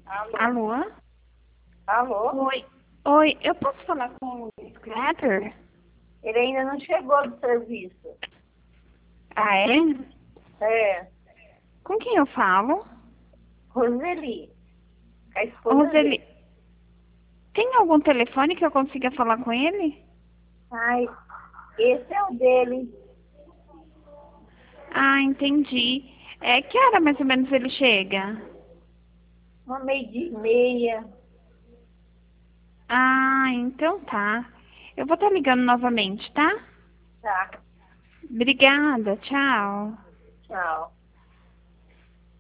Alô? Alô? Alô? Oi. Oi, eu posso falar com o Luiz Kleber? Ele ainda não chegou do serviço. Ah, é? É, Com quem eu falo? Roseli, a esposa Roseli, dele. tem algum telefone que eu consiga falar com ele? Ai, esse é o dele. Ah, entendi. Que hora mais ou menos ele chega? Uma meio-dia e meia. Ah, então tá. Eu vou estar ligando novamente, tá? Tá, Obrigada, tchau. tchau.